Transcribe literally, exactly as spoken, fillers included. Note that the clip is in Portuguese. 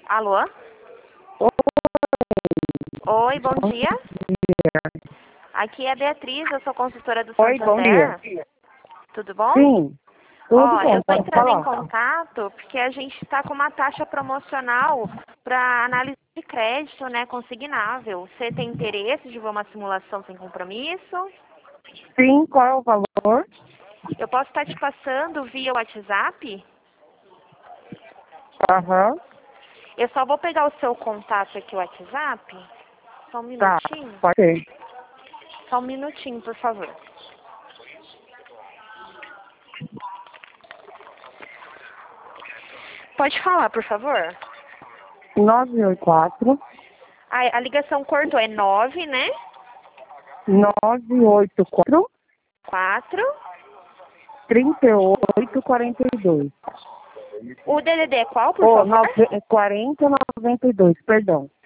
Alô? Oi, bom dia. Aqui é a Beatriz, eu sou consultora do Oi, bom dia. Santander. Tudo bom? Sim, tudo Ó, bom, eu estou pode entrando em falar. contato porque a gente está com uma taxa promocional para análise de crédito, né, consignável. Você tem interesse de ver uma simulação sem compromisso? Sim, qual é o valor? Eu posso estar te passando via WhatsApp? Aham, Eu só vou pegar o seu contato aqui, o WhatsApp. Só um tá, minutinho. pode ser. Só um minutinho, por favor. Pode falar, por favor. nove oito quatro, A, a ligação cortou, é nove, né? nove oito quatro, Quatro. três oito quatro dois. O D D D é qual, por Ou favor? quarenta noventa e dois, perdão.